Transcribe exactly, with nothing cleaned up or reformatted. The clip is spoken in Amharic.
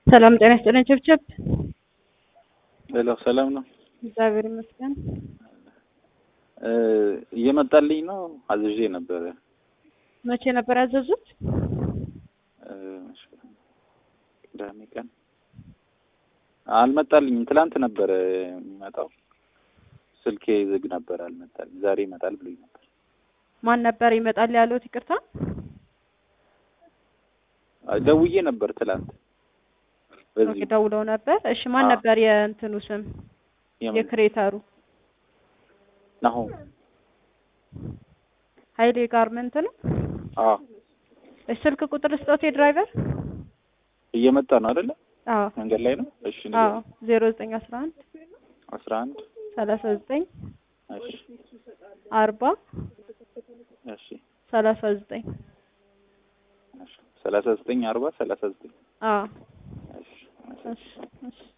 ሰላም ጤና ይስጥልኝ ቸብቸብ ሌላ ሰላም ነው እግዚአብሔር ይመስገን እ እየመጣልኝ ነው አዝዤ ነበር መቼ ነበር ያዘዙት እ ቅዳሜ ቀን አልመጣልኝም ትላንት ነበር የሚመጣው ስልኬ ዝግ ነበር አልመጣልኝ ዛሬ ይመጣል ብሎኝ ነበር ማን ነበር ይመጣል ያለው ይቅርታ ደውዬ ነበር ትላንት ኦኬ ደውለው ነበር እሺ ማን ነበር የእንትኑ ስም የክሬተሩ ናሁ ሃይሌ ጋርመንት ነው አዎ ስልክ ቁጥር ስጦት የድራይቨር እየመጣ ነው አይደለ አዎ መንገድ ላይ ነው እሺ አዎ ዜሮ ዘጠኝ አስራ አንድ አስራ አንድ ሰላሳ ዘጠኝ እሺ አርባ እሺ ሰላሳ ዘጠኝ እሺ ሰላሳ ዘጠኝ አርባ ሰላሳ ዘጠኝ አዎ እሺ እሺ እሺ